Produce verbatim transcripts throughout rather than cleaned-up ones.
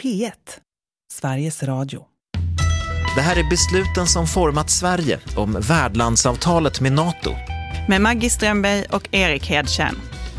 P ett, Sveriges Radio. Det här är besluten som format Sverige om värdlandsavtalet med NATO. Med Maggie Strömberg och Erik Hedtjärn.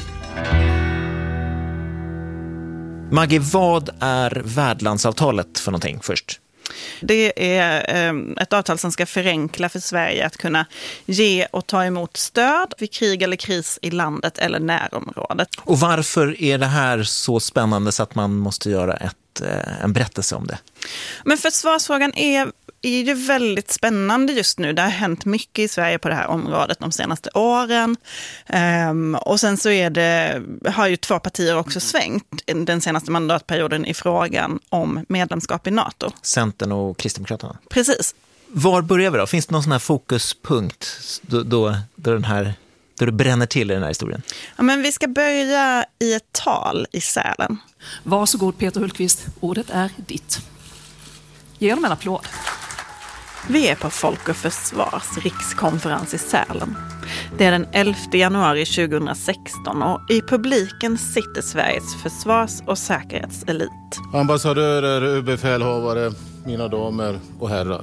Maggie, vad är värdlandsavtalet för någonting först? Det är eh, ett avtal som ska förenkla för Sverige att kunna ge och ta emot stöd vid krig eller kris i landet eller närområdet. Och varför är det här så spännande så att man måste göra ett, eh, en berättelse om det? Men försvarsfrågan är, är ju väldigt spännande just nu. Det har hänt mycket i Sverige på det här området de senaste åren. Um, och sen så är det, har ju två partier också svängt den senaste mandatperioden i frågan om medlemskap i NATO. Centern och Kristdemokraterna. Precis. Var börjar vi då? Finns det någon sån här fokuspunkt då, då, då, den här, då det bränner till i den här historien? Ja, men vi ska börja i ett tal i Sälen. Varsågod Peter Hultqvist, ordet är ditt. Ge dem en applåd. Vi är på Folk och Försvars rikskonferens i Sälen. Det är den elfte januari tjugohundrasexton och i publiken sitter Sveriges försvars- och säkerhetselit. Ambassadörer, överbefälhavare, mina damer och herrar.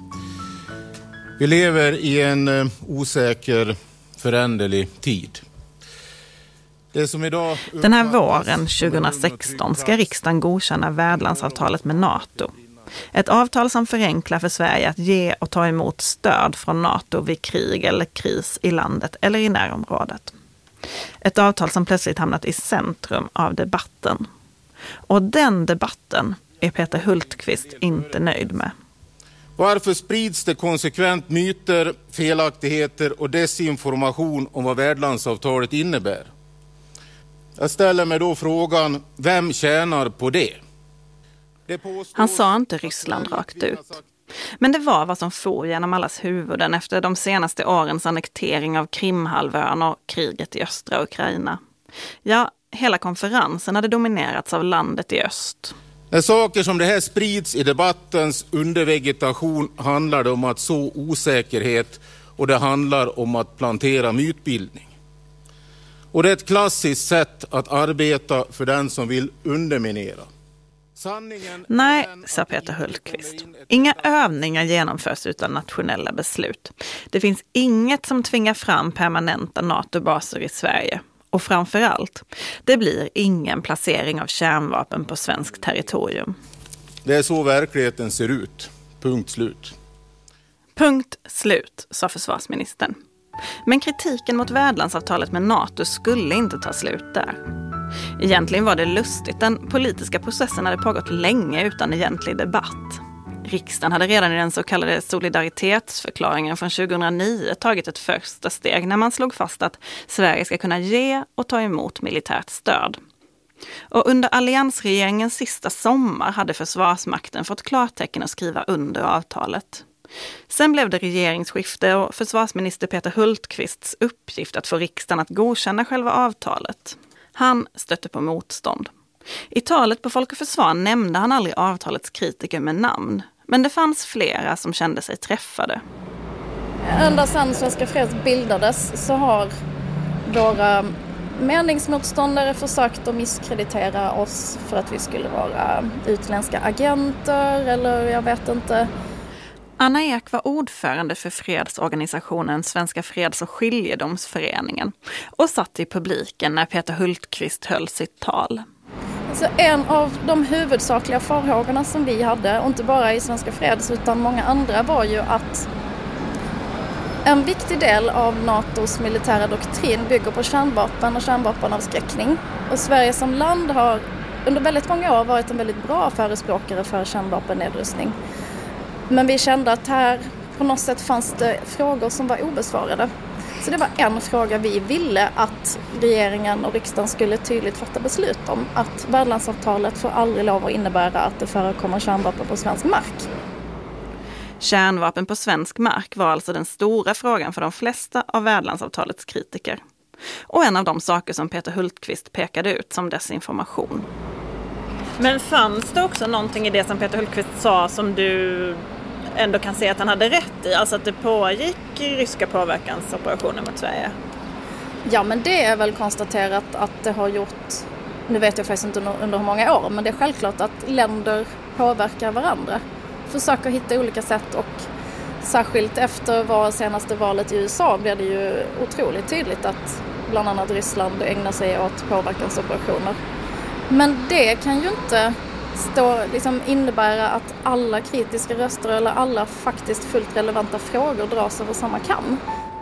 Vi lever i en osäker, föränderlig tid. Det som idag... Den här våren tjugohundrasexton ska riksdagen godkänna värdlandsavtalet med NATO. Ett avtal som förenklar för Sverige att ge och ta emot stöd från NATO vid krig eller kris i landet eller i närområdet. Ett avtal som plötsligt hamnat i centrum av debatten. Och den debatten är Peter Hultqvist inte nöjd med. Varför sprids det konsekvent myter, felaktigheter och desinformation om vad värdlandsavtalet innebär? Jag ställer mig då frågan, vem tjänar på det? Han sa inte Ryssland rakt ut. Men det var vad som for genom allas huvuden efter de senaste årens annektering av Krimhalvön och kriget i östra Ukraina. Ja, hela konferensen hade dominerats av landet i öst. När saker som det här sprids i debattens undervegetation handlar det om att så osäkerhet och det handlar om att plantera mytbildning. Och det är ett klassiskt sätt att arbeta för den som vill underminera. Nej, sa Peter Hultqvist. Inga övningar genomförs utan nationella beslut. Det finns inget som tvingar fram permanenta NATO-baser i Sverige. Och framförallt, det blir ingen placering av kärnvapen på svenskt territorium. Det är så verkligheten ser ut. Punkt slut. Punkt slut, sa försvarsministern. Men kritiken mot värdlandsavtalet med NATO skulle inte ta slut där. Egentligen var det lustigt. Den politiska processen hade pågått länge utan egentlig debatt. Riksdagen hade redan i den så kallade solidaritetsförklaringen från tjugohundranio tagit ett första steg när man slog fast att Sverige ska kunna ge och ta emot militärt stöd. Och under alliansregeringens sista sommar hade Försvarsmakten fått klartecken att skriva under avtalet. Sen blev det regeringsskifte och försvarsminister Peter Hultqvists uppgift att få riksdagen att godkänna själva avtalet. Han stötte på motstånd. I talet på Folk och Försvar nämnde han aldrig avtalets kritiker med namn. Men det fanns flera som kände sig träffade. Ända sedan Svenska Freds bildades så har våra meningsmotståndare försökt att misskreditera oss för att vi skulle vara utländska agenter eller jag vet inte. Anna Ek var ordförande för fredsorganisationen Svenska Freds- och skiljedomsföreningen och satt i publiken när Peter Hultqvist höll sitt tal. Så en av de huvudsakliga farhågorna som vi hade, och inte bara i Svenska Freds utan många andra, var ju att en viktig del av NATOs militära doktrin bygger på kärnvapen och kärnvapenavskräckning. Och Sverige som land har under väldigt många år varit en väldigt bra förespråkare för kärnvapennedrustning. Men vi kände att här på något sätt fanns det frågor som var obesvarade. Så det var en fråga vi ville att regeringen och riksdagen skulle tydligt fatta beslut om. Att värdlandsavtalet får aldrig lov att innebära att det förekommer kärnvapen på svensk mark. Kärnvapen på svensk mark var alltså den stora frågan för de flesta av värdlandsavtalets kritiker. Och en av de saker som Peter Hultqvist pekade ut som desinformation. Men fanns det också någonting i det som Peter Hultqvist sa som du ändå kan se att han hade rätt i? Alltså att det pågick ryska påverkansoperationer mot Sverige? Ja, men det är väl konstaterat att det har gjort nu vet jag faktiskt inte under, under hur många år, men det är självklart att länder påverkar varandra. Försöker hitta olika sätt, och särskilt efter var senaste valet i U S A blev det ju otroligt tydligt att bland annat Ryssland ägnar sig åt påverkansoperationer. Men det kan ju inte stå, liksom, innebära att alla kritiska röster eller alla faktiskt fullt relevanta frågor dras över samma kam.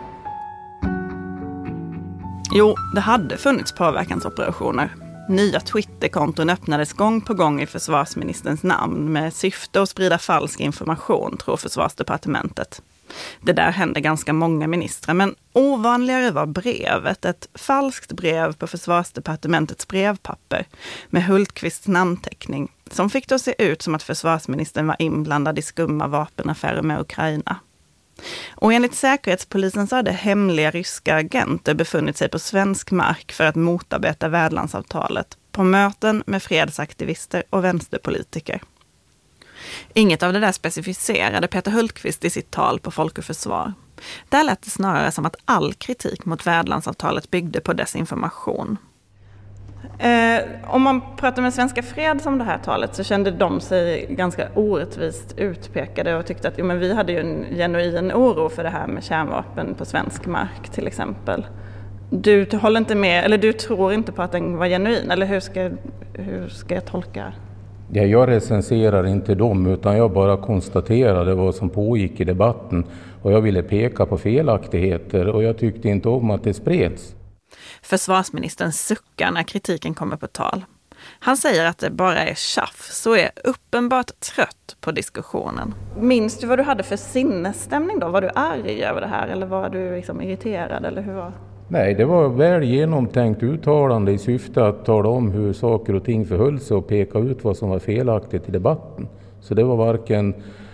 Jo, det hade funnits påverkansoperationer. Nya Twitterkonton öppnades gång på gång i försvarsministerns namn med syfte att sprida falsk information, tror försvarsdepartementet. Det där hände ganska många ministrar, men ovanligare var brevet, ett falskt brev på försvarsdepartementets brevpapper med Hultqvists namnteckning, som fick det att se ut som att försvarsministern var inblandad i skumma vapenaffärer med Ukraina. Och enligt Säkerhetspolisen så hade hemliga ryska agenter befunnit sig på svensk mark för att motarbeta värdlandsavtalet på möten med fredsaktivister och vänsterpolitiker. Inget av det där specificerade Peter Hultqvist i sitt tal på Folk och Försvar. Där lät det snarare som att all kritik mot värdlandsavtalet byggde på desinformation. Eh, om man pratar med Svenska Freds om det här talet så kände de sig ganska orättvist utpekade och tyckte att jo, men vi hade ju en genuin oro för det här med kärnvapen på svensk mark till exempel. Du håller inte med, eller du tror inte på att den var genuin, eller hur ska, hur ska jag tolka? Ja, jag recenserar inte dem, utan jag bara konstaterade vad som pågick i debatten, och jag ville peka på felaktigheter, och jag tyckte inte om att det spreds. Försvarsministern suckar när kritiken kommer på tal. Han säger att det bara är tjafs och är uppenbart trött på diskussionen. Minns du vad du hade för sinnesstämning då? Var du arg över det här, eller var du liksom irriterad, eller hur var? Nej, det var väl genomtänkt uttalande i syfte att tala om hur saker och ting förhöll sig och peka ut vad som var felaktigt i debatten. Så det var varken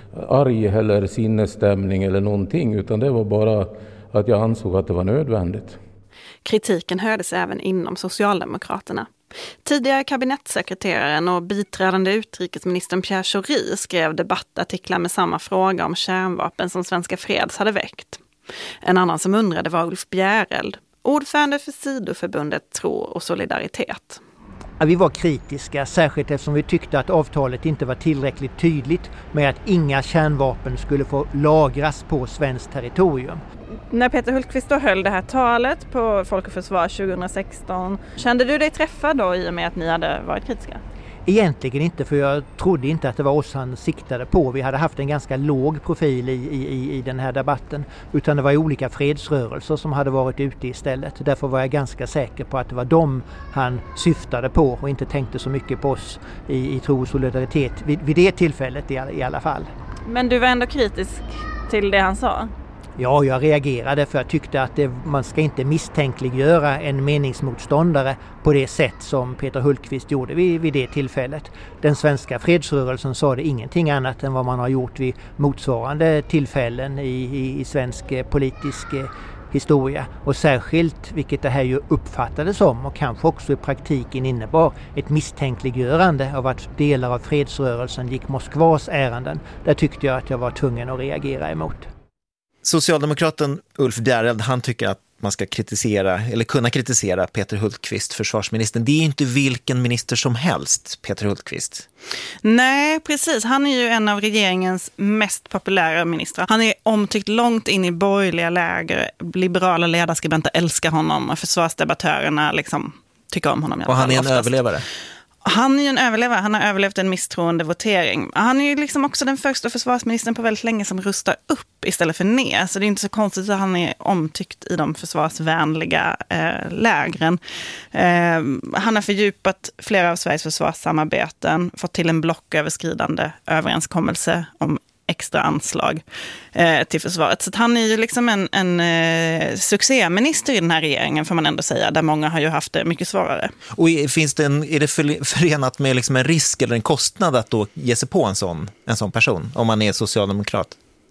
arg eller sinnesstämning eller någonting, utan det var bara att jag ansåg att det var nödvändigt. Kritiken hördes även inom Socialdemokraterna. Tidigare kabinettssekreteraren och biträdande utrikesministern Pierre Schori skrev debattartiklar med samma fråga om kärnvapen som Svenska Freds hade väckt. En annan som undrade var Ulf Bjäreld, ordförande för Sidoförbundet Tro och Solidaritet. Ja, vi var kritiska, särskilt eftersom vi tyckte att avtalet inte var tillräckligt tydligt med att inga kärnvapen skulle få lagras på svenskt territorium. När Peter Hultqvist då höll det här talet på Folk och Försvar tjugohundrasexton, kände du dig träffad då i och med att ni hade varit kritiska? Egentligen inte, för jag trodde inte att det var oss han siktade på. Vi hade haft en ganska låg profil i, i, i den här debatten, utan det var olika fredsrörelser som hade varit ute istället. Därför var jag ganska säker på att det var dem han syftade på och inte tänkte så mycket på oss i, i Tro och Solidaritet vid, vid det tillfället i, i alla fall. Men du var ändå kritisk till det han sa? Ja, jag reagerade för jag tyckte att det, man ska inte misstänkliggöra en meningsmotståndare på det sätt som Peter Hultqvist gjorde vid, vid det tillfället. Den svenska fredsrörelsen sa det ingenting annat än vad man har gjort vid motsvarande tillfällen i, i, i svensk politisk historia. Och särskilt, vilket det här ju uppfattades som och kanske också i praktiken innebar, ett misstänkliggörande av att delar av fredsrörelsen gick Moskvas ärenden. Där tyckte jag att jag var tvungen att reagera emot. Socialdemokraten Ulf Bjäreld, han tycker att man ska kritisera eller kunna kritisera Peter Hultqvist, försvarsministern. Det är ju inte vilken minister som helst, Peter Hultqvist. Nej, precis. Han är ju en av regeringens mest populära ministrar. Han är omtyckt långt in i borgerliga läger. Liberala ledarskribenter älskar honom och försvarsdebattörerna liksom tycker om honom. Och han är en oftast. överlevare. Han är ju en överlevare, han har överlevt en misstroendevotering. Han är ju liksom också den första försvarsministern på väldigt länge som rustar upp istället för ner. Så det är inte så konstigt att han är omtyckt i de försvarsvänliga eh, lägren. Eh, han har fördjupat flera av Sveriges försvarssamarbeten, fått till en blocköverskridande överenskommelse om extra anslag eh, till försvaret. Så att han är ju liksom en, en eh, succéminister i den här regeringen, får man ändå säga, där många har ju haft det mycket svårare. Och finns det en, är det förenat med liksom en risk eller en kostnad att då ge sig på en sån, en sån person, om man är socialdemokrat?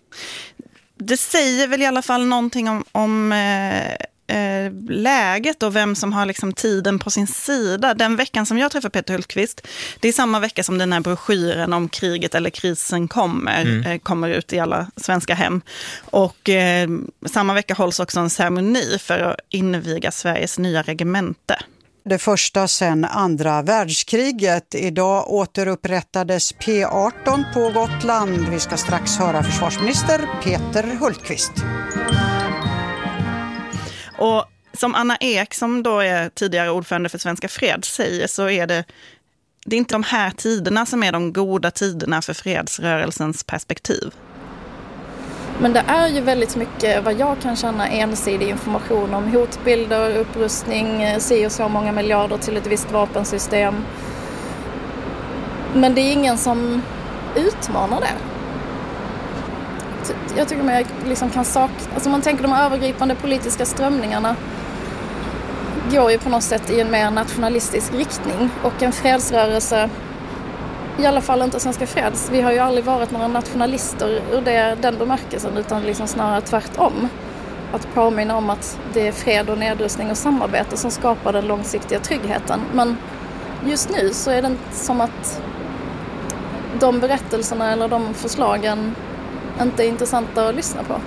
Det säger väl i alla fall någonting om, om eh, eh, läget och vem som har liksom tiden på sin sida. Den veckan som jag träffar Peter Hultqvist, det är samma vecka som den här broschyren om kriget eller krisen kommer, mm. eh, kommer ut i alla svenska hem. Och eh, samma vecka hålls också en ceremoni för att inviga Sveriges nya regemente. Det första sedan andra världskriget. Idag återupprättades P arton på Gotland. Vi ska strax höra försvarsminister Peter Hultqvist. Och som Anna Ek, som då är tidigare ordförande för Svenska Freds, säger, så är det, det är inte de här tiderna som är de goda tiderna för fredsrörelsens perspektiv. Men det är ju väldigt mycket, vad jag kan känna, ensidig information om hotbilder, upprustning, se och så många miljarder till ett visst vapensystem. Men det är ingen som utmanar det. Jag tycker man liksom kan sakna, alltså man tänker de övergripande politiska strömningarna går ju på något sätt i en mer nationalistisk riktning, och en fredsrörelse, i alla fall inte Svenska Freds, vi har ju aldrig varit några nationalister ur det, den bemärkelsen, utan liksom snarare tvärtom. Att påminna om att det är fred och nedrustning och samarbete som skapar den långsiktiga tryggheten. Men just nu så är det som att de berättelserna eller de förslagen inte är intressanta att lyssna på.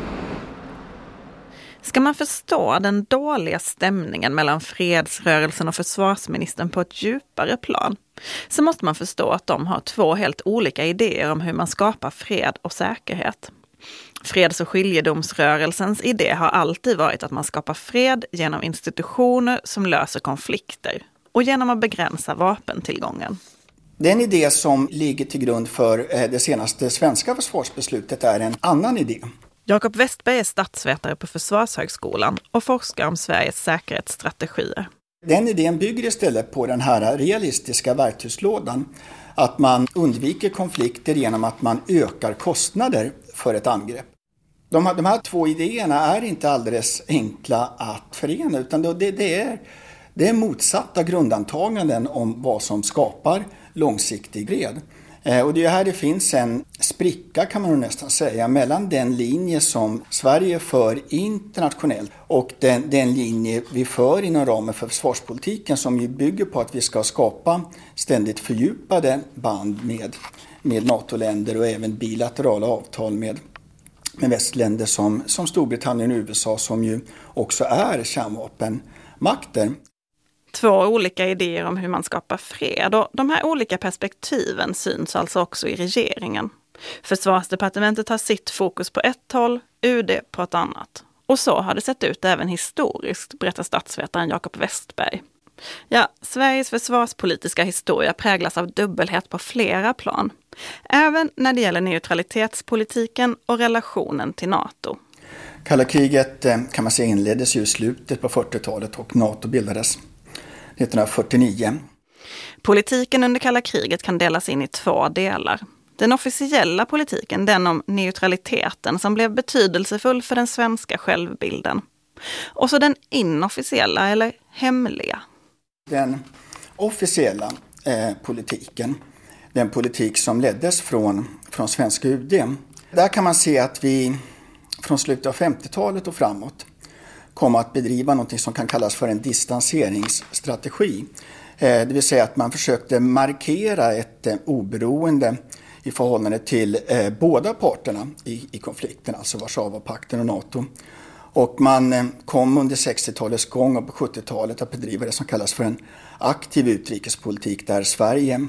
Ska man förstå den dåliga stämningen mellan fredsrörelsen och försvarsministern på ett djupare plan, så måste man förstå att de har två helt olika idéer om hur man skapar fred och säkerhet. Freds- och skiljedomsrörelsens idé har alltid varit att man skapar fred genom institutioner som löser konflikter och genom att begränsa vapentillgången. Den idé som ligger till grund för det senaste svenska försvarsbeslutet är en annan idé. Jakob Westberg är statsvetare på Försvarshögskolan och forskar om Sveriges säkerhetsstrategier. Den idén bygger istället på den här realistiska verktygslådan. Att man undviker konflikter genom att man ökar kostnader för ett angrepp. De här, de här två idéerna är inte alldeles enkla att förena, utan det, det, är, det är motsatta grundantaganden om vad som skapar långsiktig fred. Och det är här det finns en spricka, kan man nästan säga, mellan den linje som Sverige för internationellt och den, den linje vi för inom ramen för försvarspolitiken, som ju bygger på att vi ska skapa ständigt fördjupade band med, med NATO-länder och även bilaterala avtal med, med västländer som, som Storbritannien och U S A, som ju också är kärnvapenmakter. Två olika idéer om hur man skapar fred, och de här olika perspektiven syns alltså också i regeringen. Försvarsdepartementet har sitt fokus på ett håll, U D på ett annat. Och så har det sett ut även historiskt, berättar statsvetaren Jakob Westberg. Ja, Sveriges försvarspolitiska historia präglas av dubbelhet på flera plan. Även när det gäller neutralitetspolitiken och relationen till NATO. Kalla kriget kan man säga inleddes ju i slutet på fyrtiotalet och NATO bildades nittonhundrafyrtionio. Politiken under kalla kriget kan delas in i två delar. Den officiella politiken, den om neutraliteten som blev betydelsefull för den svenska självbilden. Och så den inofficiella eller hemliga. Den officiella eh, politiken, den politik som leddes från, från svenska U D. Där kan man se att vi från slutet av femtiotalet och framåt kommer att bedriva något som kan kallas för en distanseringsstrategi. Det vill säga att man försökte markera ett oberoende i förhållande till båda parterna i, i konflikten, alltså Warszawapakten och NATO. Och man kom under sextiotalets gång och på sjuttiotalet att bedriva det som kallas för en aktiv utrikespolitik, där Sverige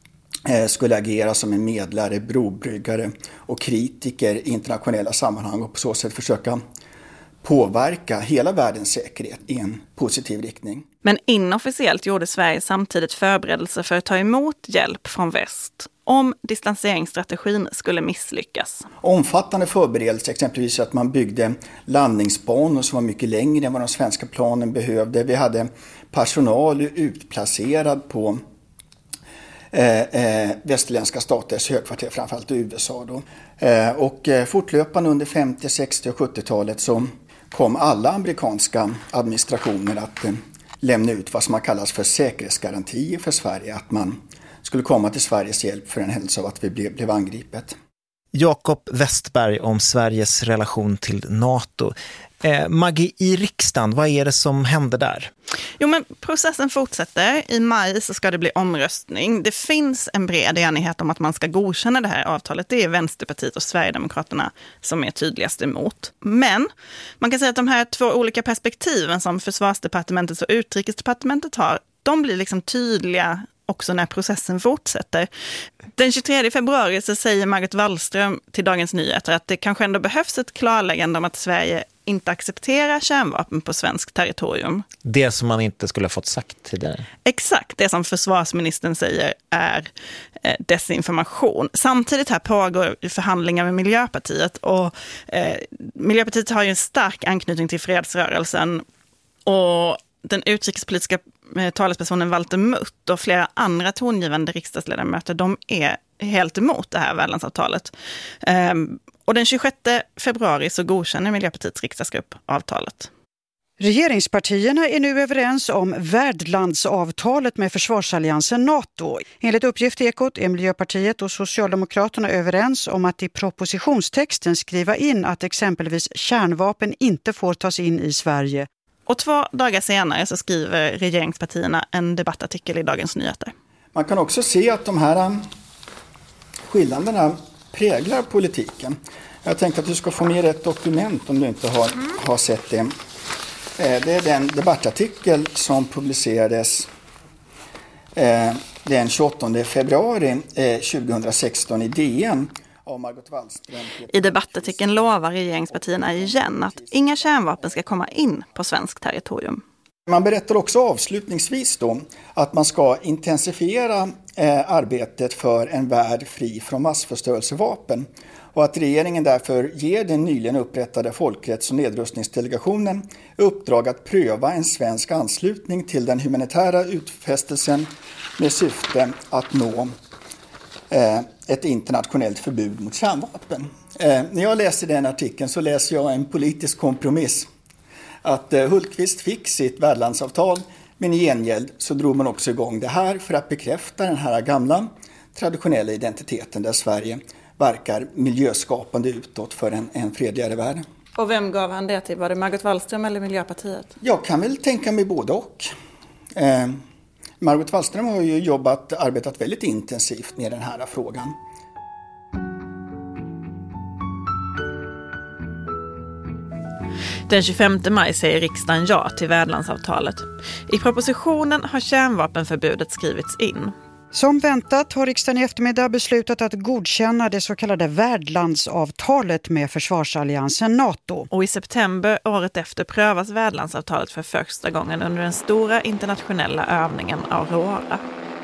skulle agera som en medlare, brobryggare och kritiker i internationella sammanhang, och på så sätt försöka påverka hela världens säkerhet i en positiv riktning. Men inofficiellt gjorde Sverige samtidigt förberedelser för att ta emot hjälp från väst om distanseringsstrategin skulle misslyckas. Omfattande förberedelser, exempelvis att man byggde landningsbanor som var mycket längre än vad de svenska planen behövde. Vi hade personal utplacerad på Eh, eh, västerländska staters högkvarter, framförallt i U S A då. Eh, och eh, fortlöpande under femtio-, sextio- och sjuttiotalet så kom alla amerikanska administrationer att eh, lämna ut vad som har kallats för säkerhetsgarantier för Sverige, att man skulle komma till Sveriges hjälp för en händelse av att vi blev, blev angripet. Jakob Westberg om Sveriges relation till NATO. Eh, Maggie, i riksdagen, vad är det som händer där? Jo, men processen fortsätter. I maj så ska det bli omröstning. Det finns en bred enighet om att man ska godkänna det här avtalet. Det är Vänsterpartiet och Sverigedemokraterna som är tydligast emot. Men man kan säga att de här två olika perspektiven som Försvarsdepartementet och Utrikesdepartementet har de blir liksom tydliga också när processen fortsätter. Den tjugotredje februari så säger Margot Wallström till Dagens Nyheter att det kanske ändå behövs ett klarläggande om att Sverige inte accepterar kärnvapen på svensk territorium. Det som man inte skulle ha fått sagt tidigare. Exakt, det som försvarsministern säger är eh, desinformation. Samtidigt här pågår förhandlingar med Miljöpartiet och eh, Miljöpartiet har ju en stark anknytning till fredsrörelsen och den utrikespolitiska talespersonen Walter Mutt och flera andra tongivande riksdagsledamöter, de är helt emot det här värdlandsavtalet. Um, och den tjugosjätte februari så godkänner Miljöpartiets riksdagsgrupp avtalet. Regeringspartierna är nu överens om värdlandsavtalet med försvarsalliansen NATO. Enligt uppgift i Ekot är Miljöpartiet och Socialdemokraterna överens om att i propositionstexten skriva in att exempelvis kärnvapen inte får tas in i Sverige. Och två dagar senare så skriver regeringspartierna en debattartikel i Dagens Nyheter. Man kan också se att de här skillnaderna präglar politiken. Jag tänkte att du ska få med ett dokument om du inte har, mm. har sett det. Det är den debattartikel som publicerades den tjugoåttonde februari tjugohundrasexton i D N. I debattartikeln lovar regeringspartierna igen att inga kärnvapen ska komma in på svensk territorium. Man berättar också avslutningsvis då att man ska intensifiera eh, arbetet för en värld fri från massförstörelsevapen och att regeringen därför ger den nyligen upprättade folkrätts- och nedrustningsdelegationen uppdrag att pröva en svensk anslutning till den humanitära utfästelsen med syfte att nå eh, ett internationellt förbud mot kärnvapen. Eh, när jag läser den artikeln så läser jag en politisk kompromiss. Att eh, Hultqvist fick sitt värdlandsavtal, men i gengäld så drog man också igång det här för att bekräfta den här gamla traditionella identiteten där Sverige verkar miljöskapande utåt för en, en fredligare värld. Och vem gav han det till? Var det Margot Wallström eller Miljöpartiet? Jag kan väl tänka mig både och. Eh, Margot Wallström har ju jobbat, arbetat väldigt intensivt med den här frågan. Den tjugofemte maj säger riksdagen ja till värdlandsavtalet. I propositionen har kärnvapenförbudet skrivits in. Som väntat har riksdagen i eftermiddag beslutat att godkänna det så kallade värdlandsavtalet med försvarsalliansen NATO. Och i september året efter prövas värdlandsavtalet för första gången under den stora internationella övningen Aurora.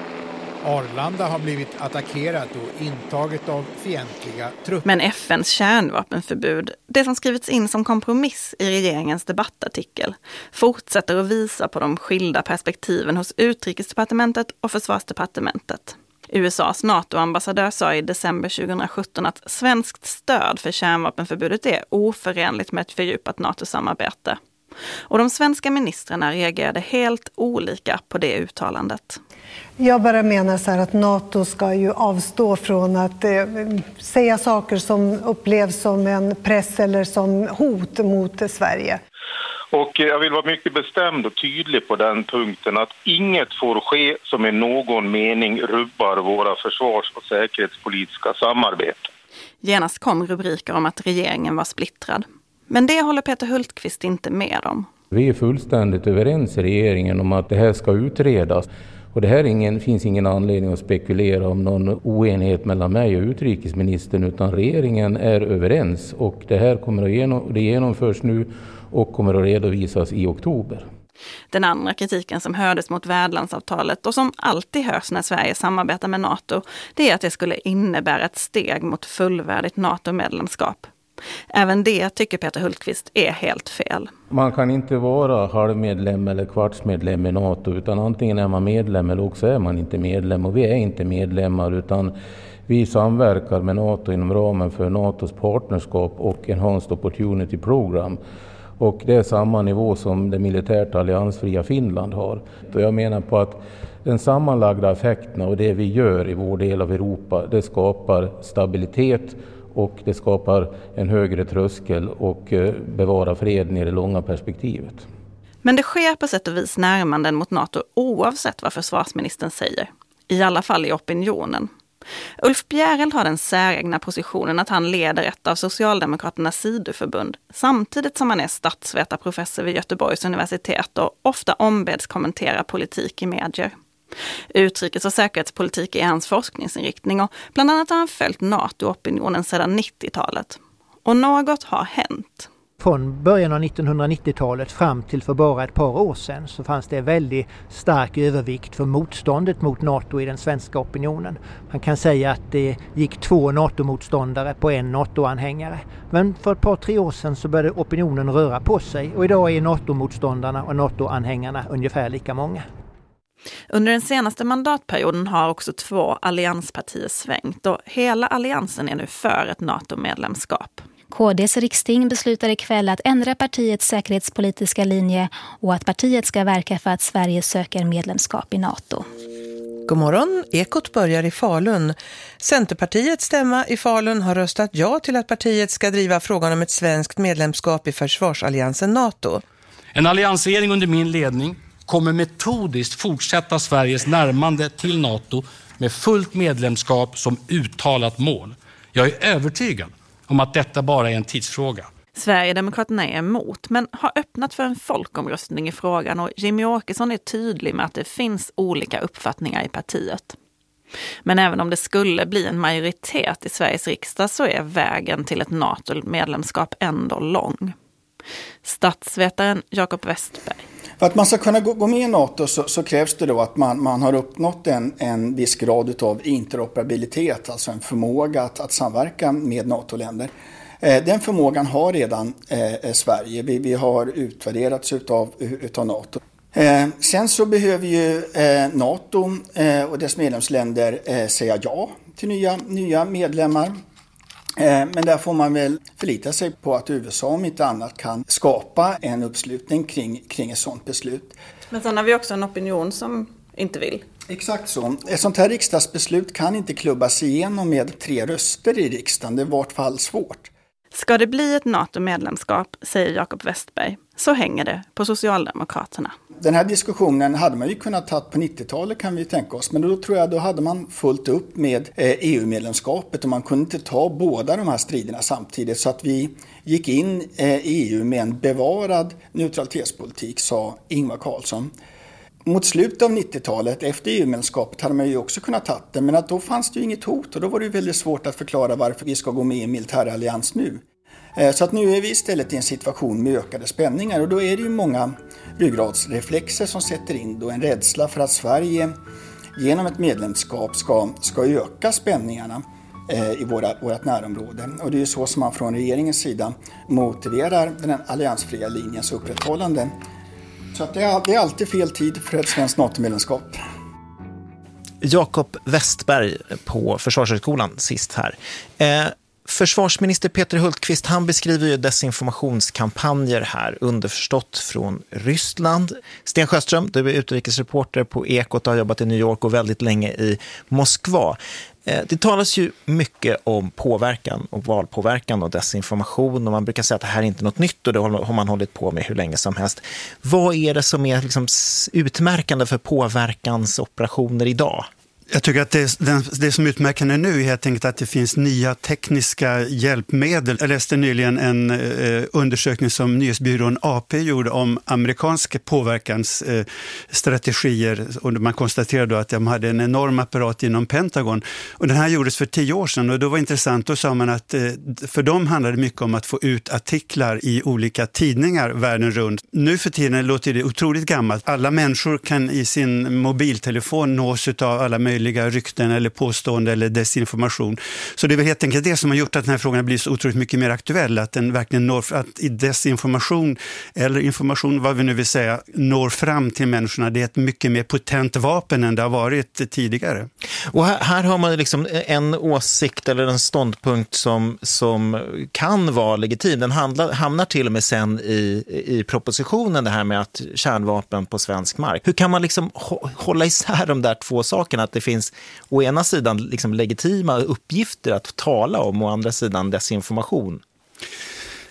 Arlanda har blivit attackerat och intaget av fientliga trupper. Men F N:s kärnvapenförbud, det som skrivits in som kompromiss i regeringens debattartikel, fortsätter att visa på de skilda perspektiven hos Utrikesdepartementet och Försvarsdepartementet. U S A:s NATO-ambassadör sa i december tjugohundrasjutton att svenskt stöd för kärnvapenförbudet är oförenligt med ett fördjupat NATO-samarbete. Och de svenska ministrarna reagerade helt olika på det uttalandet. Jag bara menar så här att NATO ska ju avstå från att eh, säga saker som upplevs som en press eller som hot mot Sverige. Och jag vill vara mycket bestämd och tydlig på den punkten att inget får ske som i någon mening rubbar våra försvars- och säkerhetspolitiska samarbeten. Genast kom rubriker om att regeringen var splittrad. Men det håller Peter Hultqvist inte med om. Vi är fullständigt överens i regeringen om att det här ska utredas. Och det här ingen, finns ingen anledning att spekulera om någon oenighet mellan mig och utrikesministern, utan regeringen är överens och det här kommer att genom, det genomförs nu och kommer att redovisas i oktober. Den andra kritiken som hördes mot värdlandsavtalet och som alltid hörs när Sverige samarbetar med NATO, det är att det skulle innebära ett steg mot fullvärdigt NATO-medlemskap. Även det tycker Peter Hultqvist är helt fel. Man kan inte vara halvmedlem eller kvartsmedlem i NATO, utan antingen är man medlem eller också är man inte medlem. Och vi är inte medlemmar, utan vi samverkar med NATO inom ramen för NATOs partnerskap och Enhanced Opportunity Program. Och det är samma nivå som det militärt alliansfria Finland har. Och jag menar på att den sammanlagda effekten och det vi gör i vår del av Europa, det skapar stabilitet och det skapar en högre tröskel och bevarar freden i det långa perspektivet. Men det sker på sätt och vis närmanden mot NATO oavsett vad försvarsministern säger. I alla fall i opinionen. Ulf Bjereld har den säregna positionen att han leder ett av Socialdemokraternas sidoförbund, samtidigt som han är statsvetarprofessor vid Göteborgs universitet och ofta ombeds kommentera politik i medier. Utrikes- och säkerhetspolitik är hans forskningsinriktning och bland annat har han följt NATO-opinionen sedan nittiotalet. Och något har hänt. Från början av nittonhundranittiotalet fram till för bara ett par år sedan så fanns det väldigt stark övervikt för motståndet mot NATO i den svenska opinionen. Man kan säga att det gick två NATO-motståndare på en NATO-anhängare. Men för ett par, tre år sedan så började opinionen röra på sig och idag är NATO-motståndarna och NATO-anhängarna ungefär lika många. Under den senaste mandatperioden har också två allianspartier svängt och hela alliansen är nu för ett NATO-medlemskap. K D:s riksting beslutade ikväll att ändra partiets säkerhetspolitiska linje och att partiet ska verka för att Sverige söker medlemskap i NATO. God morgon, Ekot börjar i Falun. Centerpartiets stämma i Falun har röstat ja till att partiet ska driva frågan om ett svenskt medlemskap i försvarsalliansen NATO. En alliansregering under min ledning kommer metodiskt fortsätta Sveriges närmande till NATO med fullt medlemskap som uttalat mål. Jag är övertygad om att detta bara är en tidsfråga. Sverigedemokraterna är emot men har öppnat för en folkomröstning i frågan och Jimmy Åkesson är tydlig med att det finns olika uppfattningar i partiet. Men även om det skulle bli en majoritet i Sveriges riksdag så är vägen till ett NATO-medlemskap ändå lång. Statsvetaren Jakob Westberg. För att man ska kunna gå, gå med i NATO så, så krävs det då att man, man har uppnått en, en viss grad av interoperabilitet, alltså en förmåga att, att samverka med NATO-länder. Eh, den förmågan har redan eh, Sverige. Vi, vi har utvärderats utav, utav NATO. Eh, sen så behöver ju eh, NATO eh, och dess medlemsländer eh, säga ja till nya, nya medlemmar. Men där får man väl förlita sig på att U S A om inte annat kan skapa en uppslutning kring, kring ett sådant beslut. Men sen har vi också en opinion som inte vill. Exakt så. Ett sånt här riksdagsbeslut kan inte klubbas igenom med tre röster i riksdagen. Det är i vart fall svårt. Ska det bli ett NATO-medlemskap, säger Jakob Westberg, så hänger det på Socialdemokraterna. Den här diskussionen hade man ju kunnat ta på nittiotalet kan vi tänka oss. Men då tror jag då hade man fullt upp med E U-medlemskapet och man kunde inte ta båda de här striderna samtidigt. Så att vi gick in i E U med en bevarad neutralitetspolitik, sa Ingvar Carlsson. Mot slutet av nittiotalet, efter E U-medlemskapet, hade man ju också kunnat ta det. Men att då fanns det ju inget hot och då var det ju väldigt svårt att förklara varför vi ska gå med i en militärallians nu. Så att nu är vi istället i en situation med ökade spänningar och då är det ju många ryggradsreflexer som sätter in då en rädsla för att Sverige genom ett medlemskap ska, ska öka spänningarna eh, i våra, vårat närområde. Och det är ju så som man från regeringens sida motiverar den alliansfria linjens upprätthållande. Så att det, är, det är alltid fel tid för ett svenskt NATO-medlemskap. Jakob Westberg på Försvarshögskolan sist här. Eh, Försvarsminister Peter Hultqvist, han beskriver ju desinformationskampanjer här, underförstått från Ryssland. Sten Sjöström, du är utrikesreporter på Ekot och har jobbat i New York och väldigt länge i Moskva. Det talas ju mycket om påverkan och valpåverkan och desinformation och man brukar säga att det här är inte något nytt och det har man hållit på med hur länge som helst. Vad är det som är liksom utmärkande för påverkansoperationer idag? Jag tycker att det, det som utmärkande nu är helt enkelt att det finns nya tekniska hjälpmedel. Jag läste nyligen en eh, undersökning som nyhetsbyrån A P gjorde om amerikanska påverkansstrategier. Eh, och man konstaterade då att de hade en enorm apparat inom Pentagon. Och den här gjordes för tio år sedan och då var det intressant. Då sa man att eh, för dem handlade det mycket om att få ut artiklar i olika tidningar världen runt. Nu för tiden låter det otroligt gammalt. Alla människor kan i sin mobiltelefon nås av alla möjliga rykten eller påstående eller desinformation. Så det är väl helt enkelt det som har gjort att den här frågan blir så otroligt mycket mer aktuell. Att den verkligen når, att i desinformation eller information, vad vi nu vill säga, når fram till människorna. Det är ett mycket mer potent vapen än det har varit tidigare. Och här, här har man liksom en åsikt eller en ståndpunkt som, som kan vara legitim. Den handlar, hamnar till och med sen i, i propositionen, det här med att kärnvapen på svensk mark. Hur kan man liksom hålla isär de där två sakerna? Att det finns å ena sidan liksom legitima uppgifter att tala om och å andra sidan desinformation.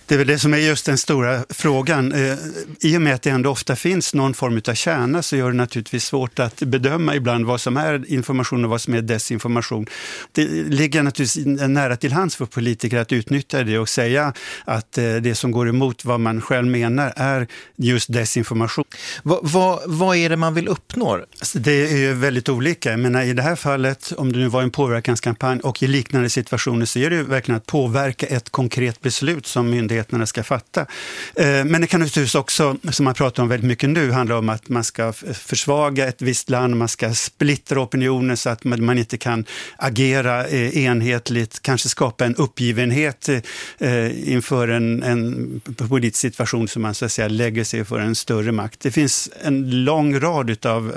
Det är väl det som är just den stora frågan. I och med att det ändå ofta finns någon form av kärna så gör det naturligtvis svårt att bedöma ibland vad som är information och vad som är desinformation. Det ligger naturligtvis nära till hands för politiker att utnyttja det och säga att det som går emot vad man själv menar är just desinformation. Va, va, vad är det man vill uppnå? Det är ju väldigt olika. Jag menar, i det här fallet, om det nu var en påverkanskampanj och i liknande situationer så är det ju verkligen att påverka ett konkret beslut som myndigheterna ska fatta. Men det kan naturligtvis också, som man pratar om väldigt mycket nu, handla om att man ska försvaga ett visst land, man ska splittra opinionen så att man inte kan agera enhetligt, kanske skapa en uppgivenhet inför en, en politisk situation som man så att säga lägger sig för en större makt. Det finns en lång rad av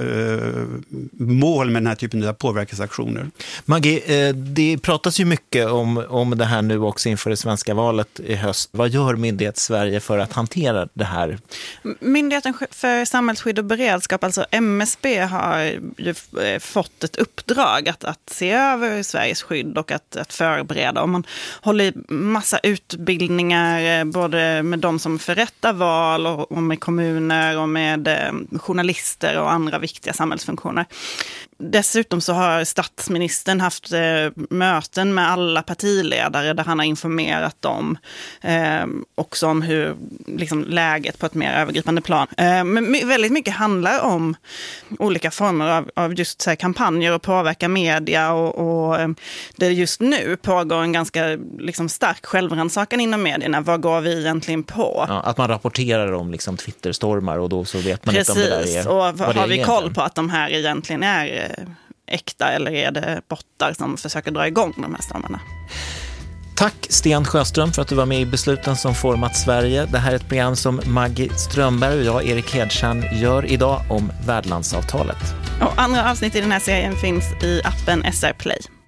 mål med den här typen av påverkansaktioner. Maggie, det pratas ju mycket om, om det här nu också inför det svenska valet i höst. Vad gör Myndighet Sverige för att hantera det här? Myndigheten för samhällsskydd och beredskap, alltså M S B, har ju fått ett uppdrag att, att se över Sveriges skydd och att, att förbereda. Och man håller i massa utbildningar både med de som förrättar val och, och med kommuner och med eh, journalister och andra viktiga samhällsfunktioner. Dessutom så har statsministern haft eh, möten med alla partiledare där han har informerat dem eh, också om hur liksom, läget på ett mer övergripande plan. Eh, men väldigt mycket handlar om olika former av, av just så här, kampanjer och påverka media och, och eh, det just nu pågår en ganska liksom, stark självrannsakan inom medierna. Vad går vi egentligen på? Ja, att man rapporterar om liksom, Twitterstormar och då så vet man Precis, inte om det där är... och har vi egentligen koll på att de här egentligen är äkta eller är det bottar som försöker dra igång de här stormarna? Tack Sten Sjöström för att du var med i Besluten som format Sverige. Det här är ett program som Maggie Strömberg och jag, Erik Hedtjärn, gör idag om värdlandsavtalet. Och andra avsnitt i den här serien finns i appen S R Play.